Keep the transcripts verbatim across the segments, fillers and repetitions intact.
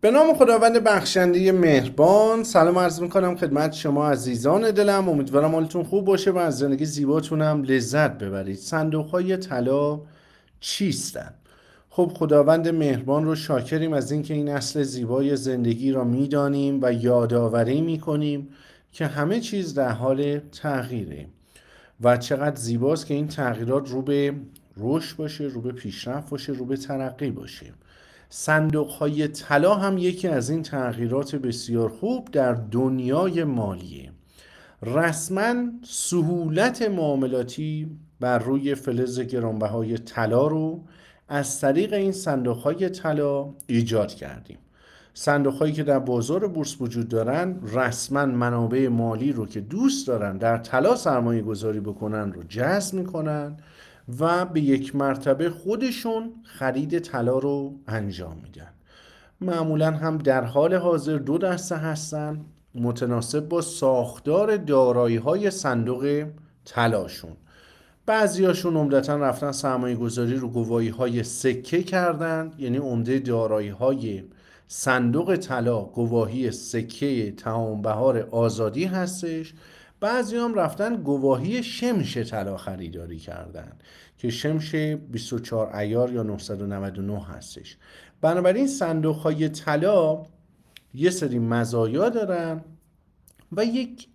به نام خداوند بخشنده مهربان، سلام عرض میکنم خدمت شما عزیزان دلم. امیدوارم حالتون خوب باشه و از زندگی زیباتونم لذت ببرید. صندوق های طلا چیستن؟ خب خداوند مهربان رو شاکریم از اینکه این اصل زیبای زندگی را میدانیم و یادآوری میکنیم که همه چیز در حال تغییره و چقدر زیباست که این تغییرات رو به رشد باشه، رو به پیشرفت باشه، رو به ترقی باشه. صندوق های طلا هم یکی از این تغییرات بسیار خوب در دنیای مالیه. رسما سهولت معاملاتی بر روی فلز گرانبهای طلا رو از طریق این صندوق های طلا ایجاد کردیم. صندوق هایی که در بازار بورس وجود دارن رسما منابع مالی رو که دوست دارن در طلا سرمایه گذاری بکنن رو جذب میکنن و به یک مرتبه خودشون خرید طلا رو انجام میدن. معمولا هم در حال حاضر دو دسته هستن متناسب با ساختار دارایی های صندوق طلاشون. بعضیاشون عمدتا رفتن سرمایه گذاری رو گواهی های سکه کردن، یعنی عمده دارایی های صندوق طلا گواهی سکه تمام بهار آزادی هستش. بعضی هم رفتن گواهی شمش طلا خریداری کردن که شمش بیست و چهار عیار یا نهصد و نود و نه هستش. بنابراین صندوق های طلا یه سری مزایا دارن و یک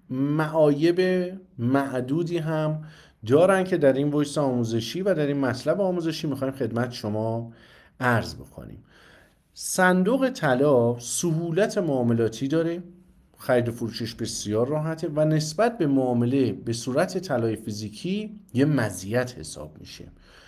معایب معدودی هم دارن که در این ویس آموزشی و در این مطلب آموزشی میخوایم خدمت شما عرض بکنیم. صندوق طلا سهولت معاملاتی داره، خرید و فروشش بسیار راحته و نسبت به معامله به صورت طلای فیزیکی یه مزیت حساب میشه.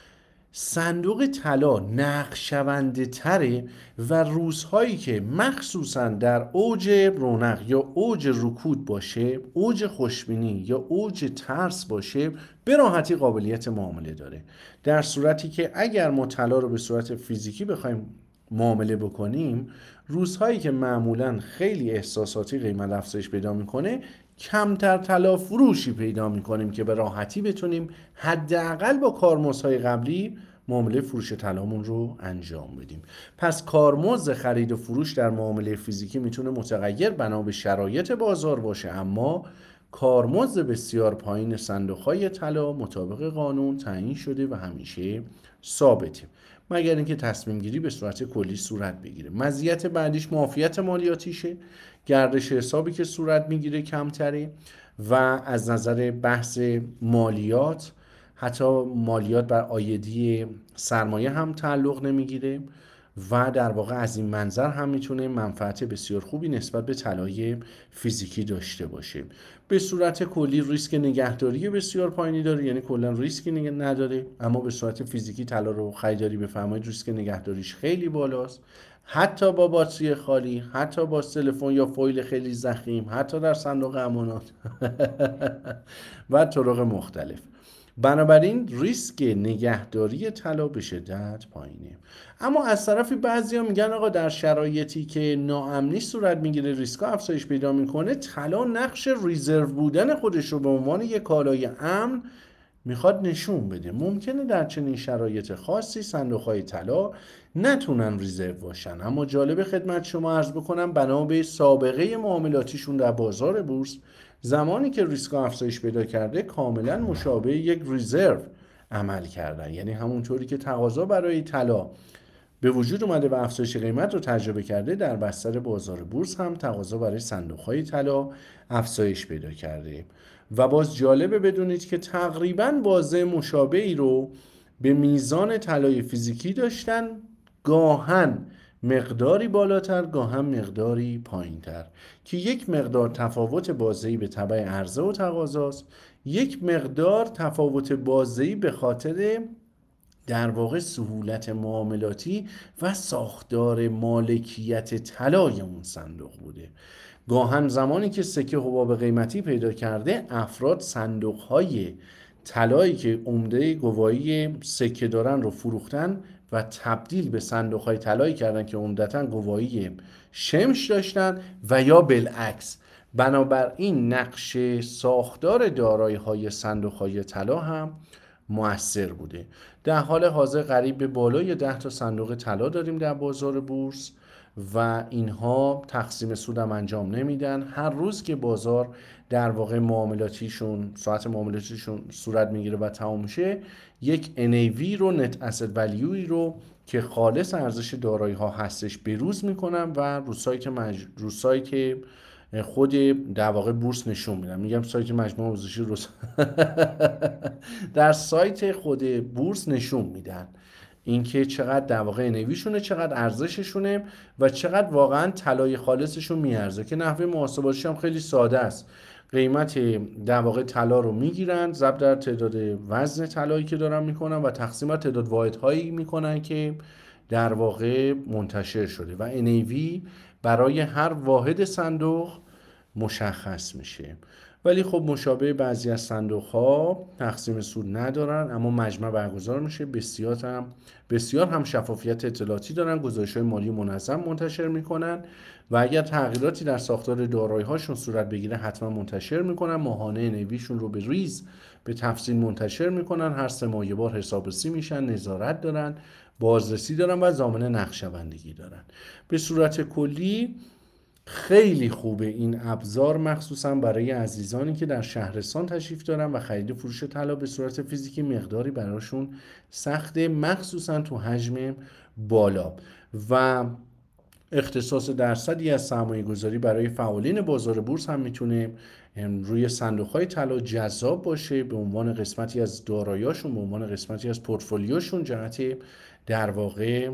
صندوق طلا نقشونده تره و روزهایی که مخصوصا در اوج رونق یا اوج رکود باشه، اوج خوشبینی یا اوج ترس باشه، به راحتی قابلیت معامله داره. در صورتی که اگر ما طلا رو به صورت فیزیکی بخوایم معامله بکنیم، روزهایی که معمولا خیلی احساساتی قیمت افزایش پیدا میکنه، کمتر طلا فروشی پیدا میکنیم که به راحتی بتونیم حداقل با کارمزدهای قبلی معامله فروش طلامون رو انجام بدیم. پس کارمزد خرید و فروش در معامله فیزیکی میتونه متغیر بنا به شرایط بازار باشه، اما کارمزد بسیار پایین صندوق‌های طلا مطابق قانون تعیین شده و همیشه ثابته، مگر اینکه تصمیم گیری به صورت کلی صورت بگیره. مزیت بعدیش معافیت مالیاتیشه، گردش حسابی که صورت میگیره کمتره و از نظر بحث مالیات حتی مالیات بر عایدی سرمایه هم تعلق نمیگیره و در واقع از این منظر هم میتونه منفعت بسیار خوبی نسبت به طلای فیزیکی داشته باشه. به صورت کلی ریسک نگهداری بسیار پایینی داره، یعنی کلا ریسکی نداره، اما به صورت فیزیکی طلا رو خریداری بفرمایید ریسک نگهداریش خیلی بالاست، حتی با باتری خالی، حتی با تلفن یا فویل خیلی ضخیم، حتی در صندوق امانات و طرق مختلف. بنابراین ریسک نگهداری طلا به شدت پایینه. اما از طرفی بعضیا میگن آقا در شرایطی که ناامنی صورت میگیره، ریسک افزایش پیدا میکنه، طلا نقش ریزرو بودن خودش رو به عنوان یک کالای امن میخواد نشون بده. ممکنه در چنین شرایط خاصی صندوق‌های طلا نتونن ریزرو باشن، اما جالب خدمت شما عرض بکنم بنا به سابقه معاملاتیشون در بازار بورس، زمانی که ریسک افزایش پیدا کرده کاملا مشابه یک ریزرو عمل کردن، یعنی همونطوری که تقاضا برای طلا به وجود اومده و افزایش قیمت رو تجربه کرده، در بستر بازار بورس هم تقاضا برای صندوق‌های طلا افزایش پیدا کرده. و باز جالبه بدونید که تقریباً بازه مشابهی رو به میزان طلای فیزیکی داشتن، گاهن مقداری بالاتر گاهن مقداری پایینتر، که یک مقدار تفاوت بازه‌ای به تبع عرضه و تقاضاست، یک مقدار تفاوت بازه‌ای به خاطر در واقع سهولت معاملاتی و ساختار مالکیت طلای اون صندوق بوده. گاهن زمانی که سکه حباب قیمتی پیدا کرده، افراد صندوق‌های طلایی که عمده گواهی سکه دارن رو فروختن و تبدیل به صندوق‌های طلایی کردن که عمدتاً گواهی شمش داشتن و یا بالعکس. بنابراین نقش ساختار دارایی‌های صندوق‌های طلا هم مؤثر بوده. در حال حاضر قریب به بالای ده تا صندوق طلا داریم در بازار بورس و اینها تقسیم سودم انجام نمیدن. هر روز که بازار در واقع معاملاتیشون ساعت معاملاتیشون صورت میگیره و تمام میشه، یک ان ای وی رو نت اسید ولیوی رو که خالص ارزش دارایی ها هستش بروز میکنم و رو سایت مج... رو سایت خود در واقع بورس نشون میدم. میگم سایت مجموعه آموزشی رو در سایت خود بورس نشون میدن اینکه چقدر در واقع نویشونه، چقدر ارزششونه و چقدر واقعا طلای خالصشون میارزه، که نحوه محاسباتش هم خیلی ساده است. قیمت در واقع طلا رو میگیرن، ضرب در تعداد وزن طلایی که دارن میکنن و تقسیم بر تعداد واحدهایی میکنن که در واقع منتشر شده و ان ای وی برای هر واحد صندوق مشخص میشه. ولی خب مشابه بعضی از صندوق ها تقسیم سود ندارن، اما مجمع برگزار میشه. بسیار هم بسیار هم شفافیت اطلاعاتی دارن، گزارش های مالی منظم منتشر میکنن و اگر تغییراتی در ساختار دارایی هاشون صورت بگیره حتما منتشر میکنن. ماهانه نویشون رو به ریز به تفصیل منتشر میکنن، هر سه ماه یه بار حسابرسی میشن، نظارت دارن، بازرسی دارن و ضامن نقشه‌بندی دارن. به صورت کلی خیلی خوبه این ابزار، مخصوصا برای عزیزانی که در شهرستان تشریف دارن و خرید فروش طلا به صورت فیزیکی مقداری براشون سخته، مخصوصا تو حجم بالا. و اختصاص درصدی از سرمایه گذاری برای فعالین بازار بورس هم میتونه روی صندوق‌های طلا جذاب باشه به عنوان قسمتی از دارایی‌هاشون، به عنوان قسمتی از پورتفولیوشون، جهت در واقع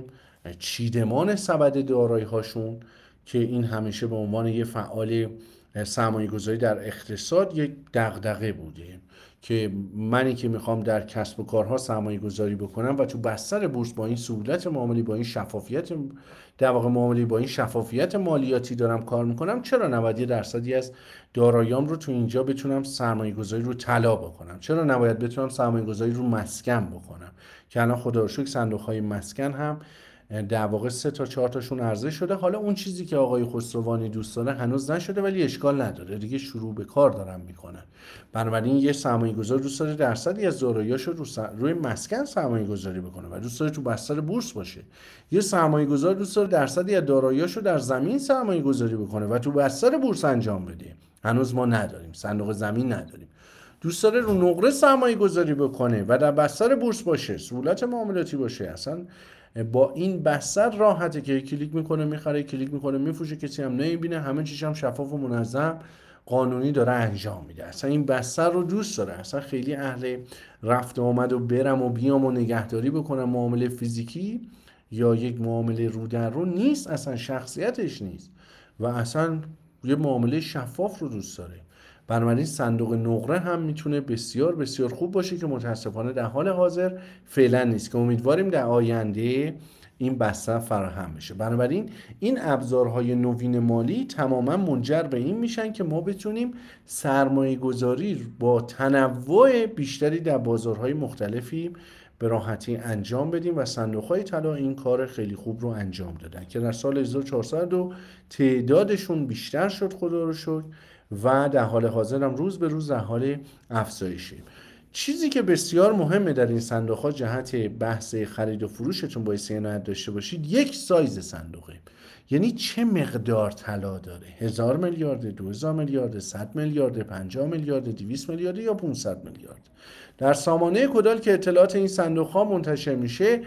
چیدمان سبد دارایی‌هاشون، که این همیشه به عنوان یه فعال سرمایه گذاری در اقتصاد یک دغدغه بوده که منی که میخوام در کسب و کارها سرمایه گذاری بکنم و تو بستر بورس با این سهولت معاملی، با این شفافیت در واقع معاملی، با این شفافیت مالیاتی دارم کار میکنم، چرا نباید یه درصدی از داراییام رو تو اینجا بتونم سرمایه گذاری رو طلا بکنم؟ چرا نباید بتونم سرمایه گذاری رو مسکن بکنم؟ که الان خدا رو شکر صندوق های مسکن هم در واقع سه تا چهار تاشون عرضه شده. حالا اون چیزی که آقای خسروانی دوست داره هنوز نشده، ولی اشکال نداره، دیگه شروع به کار دارن میکنن. بنابراین یه سرمایه گذار دوست داره درصدی از داراییاشو رو سر... روی مسکن سرمایه گذاری بکنه و دوست داره تو بستر بورس باشه. یه سرمایه گذار دوست داره درصدی از داراییاشو در زمین سرمایه گذاری بکنه و تو بستر بورس انجام بده. هنوز ما نداریم، صندوق زمین نداریم. دوست داره رو نقره سرمایه گذاری بکنه و در بستر بورس باشه، سهولت معاملاتی باشه. اصلا با این بستر راحته که کلیک میکنه میخره، کلیک میکنه میفروشه، کسی هم نمیبینه، همه چیز هم شفاف و منظم قانونی داره انجام میده. اصلا این بستر رو دوست داره. اصلا خیلی اهل رفت و آمد و برم و بیام و نگهداری بکنم معامله فیزیکی یا یک معامله رو در رو نیست، اصلا شخصیتش نیست و اصلا یه معامله شفاف رو دوست داره. بنابراین صندوق نقره هم میتونه بسیار بسیار خوب باشه که متاسفانه در حال حاضر فعلا نیست، که امیدواریم در آینده این بستر فراهم بشه. بنابراین این ابزارهای نوین مالی تماما منجر به این میشن که ما بتونیم سرمایه گذاری با تنوع بیشتری در بازارهای مختلفی به راحتی انجام بدیم و صندوق‌های طلا این کار خیلی خوب رو انجام دادن که در سال هزار و چهارصد تعدادشون بیشتر شد خدا رو شکر و در حال حاضر هم روز به روز در حال افزایشه. چیزی که بسیار مهمه در این صندوق‌ها جهت بحث خرید و فروشتون باید عنایت داشته باشید، یک سایز صندوقه، یعنی چه مقدار طلا داره. هزار میلیارد، دو هزار میلیارد، صد میلیارد، پنجاه میلیارد، دویست میلیارد یا پانصد میلیارد. در سامانه کدال که اطلاعات این صندوق‌ها منتشر میشه،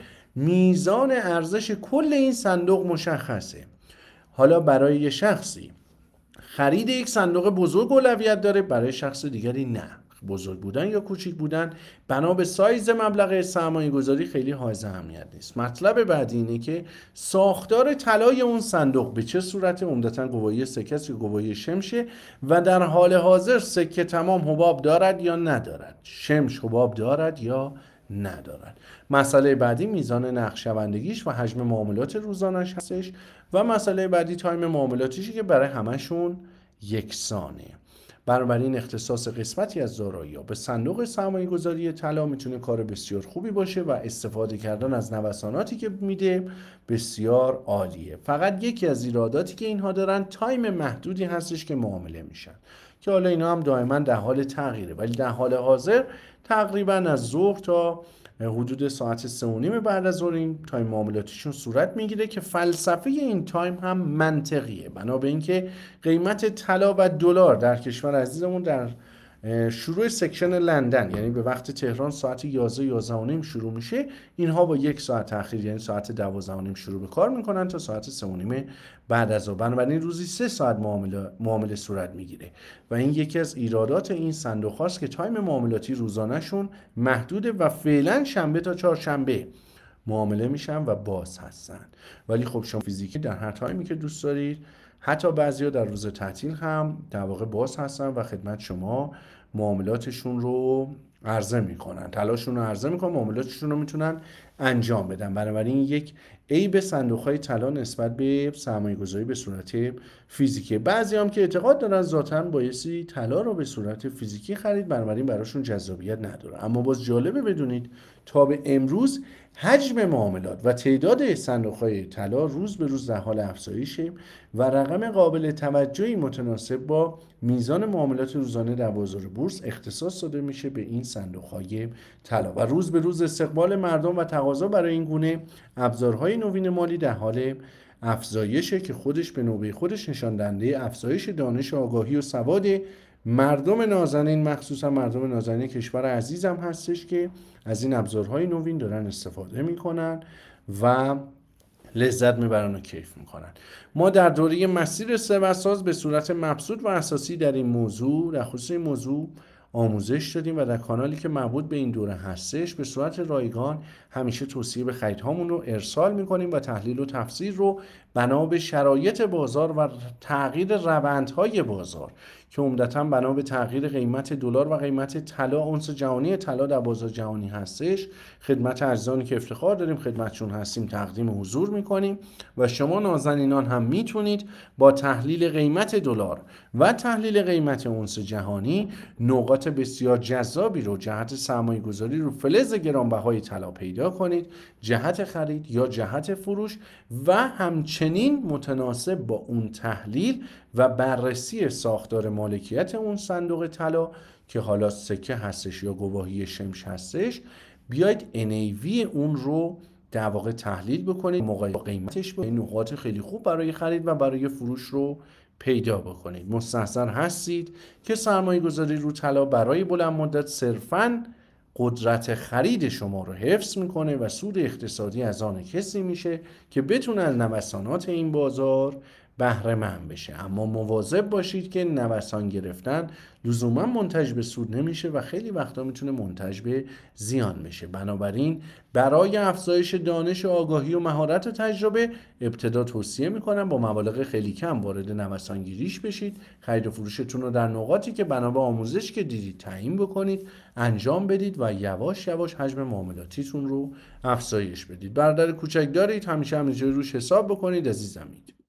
میزان ارزش کل این صندوق مشخصه. حالا برای یه شخصی خرید یک صندوق بزرگ اولویت داره، برای شخص دیگری نه. بزرگ بودن یا کوچیک بودن بنا به سایز مبلغ سرمایه گذاری خیلی حائز اهمیت نیست. مطلب بعدی اینه که ساختار طلای اون صندوق به چه صورت، عمدتاً گواهی سکه است یا گواهی شمشه و در حال حاضر سکه تمام حباب دارد یا ندارد، شمش حباب دارد یا ندارد. مسئله بعدی میزان نقشه‌بندیش و حجم معاملات روزانه‌اش هستش و مسئله بعدی تایم معاملاتیشه که برای همشون یکسانه. بنابراین اختصاص قسمتی از دارایی‌ها به صندوق سرمایه گذاری طلا میتونه کار بسیار خوبی باشه و استفاده کردن از نوساناتی که میده بسیار عالیه. فقط یکی از ایراداتی که اینها دارن تایم محدودی هستش که معامله میشن، که حالا اینا هم دائما در حال تغییره، ولی در حال حاضر تقریبا از ظهر تا حدود ساعت سه و نیم بعد از ظهر این تایم معاملاتیشون صورت میگیره که فلسفه این تایم هم منطقیه، بنا به اینکه قیمت طلا و دلار در کشور عزیزمون در شروع سکشن لندن، یعنی به وقت تهران ساعت یازده یازده و نیم شروع میشه، اینها با یک ساعت تاخیر یعنی ساعت دوازده و نیم شروع به کار میکنن تا ساعت سه و نیم بعد از ظهر. بنابراین روزی سه ساعت معامله معامله صورت میگیره و این یکی از ایرادات این صندوق هاست که تایم معاملاتی روزانهشون محدوده و فعلا شنبه تا چهارشنبه معامله میشن و باز هستن. ولی خب شما فیزیکی در هر تایمی که دوست دارید، حتی بعضیا در روز تعطیل هم در واقع باز هستن و خدمت شما معاملاتشون رو عرضه میکنن، طلاشون رو عرضه میکنن، معاملاتشون رو میتونن انجام بدن. بنابراین یک عیب صندوق‌های طلا نسبت به سرمایه‌گذاری به صورت فیزیکی. بعضی هم که اعتقاد دارن ذاتاً بایستی طلا رو به صورت فیزیکی خرید، بنابراین براشون جذابیت نداره. اما باز جالبه بدونید تا به امروز حجم معاملات و تعداد صندوق‌های طلا روز به روز در حال افزایشه و رقم قابل توجهی متناسب با میزان معاملات روزانه در بازار بورس اختصاص داده میشه به این صندوق‌های طلا و روز به روز استقبال مردم و تقاضا برای این گونه ابزارهای نوین مالی در حال افزایشه که خودش به نوبه خودش نشان دهنده افزایش دانش، آگاهی و سواد مردم نازنین، مخصوصا مردم نازنین کشور عزیزم هستش که از این ابزارهای نوین دارن استفاده میکنن و لذت میبرن و کیف میکنن. ما در دوره مسیر ثروتساز به صورت مبسوط و اساسی در این موضوع در خصوص این موضوع آموزش دادیم و در کانالی که مربوط به این دوره هستش به صورت رایگان همیشه توصیه به خریدهامون رو ارسال میکنیم و تحلیل و تفسیر رو بنا به شرایط بازار و تغییر روندهای بازار که عمدتاً بنا به تغییر قیمت دلار و قیمت طلا، اونس جهانی طلا در بازار جهانی هستش، خدمت عزیزانی که افتخار داریم خدمتشون هستیم تقدیم حضور میکنیم و شما نازنینان هم میتونید با تحلیل قیمت دلار و تحلیل قیمت اونس جهانی نقاط بسیار جذابی رو جهت سرمایه گذاری رو فلز گرانبهای طلا پیدا کنید، جهت خرید یا جهت فروش، و همچنین متناسب با اون تحلیل و بررسی ساختار مالکیت اون صندوق طلا که حالا سکه هستش یا گواهی شمش هستش، بیاید ان ای وی اون رو در واقع تحلیل بکنید، مقایسه قیمتش با نقاط خیلی خوب برای خرید و برای فروش رو پیدا بکنید. مستحضر هستید که سرمایه گذاری رو طلا برای بلند مدت صرفاً قدرت خرید شما رو حفظ میکنه و سود اقتصادی از آن کسی میشه که بتونه از نوسانات این بازار بهره مند بشه. اما مواظب باشید که نوسان گرفتن لزوما منتج به سود نمیشه و خیلی وقتا میتونه منتج به زیان بشه. بنابراین برای افزایش دانش، آگاهی و مهارت و تجربه ابتدا توصیه میکنم با مبالغ خیلی کم وارد نوسان گیریش بشید، خرید و فروشتون رو در نقاطی که بنا به آموزش که دیدید تعیین بکنید، انجام بدید و یواش یواش حجم معاملاتیتون رو افزایش بدید. برادر کوچک دارید، همیشه همینجوری روش حساب بکنید عزیزم.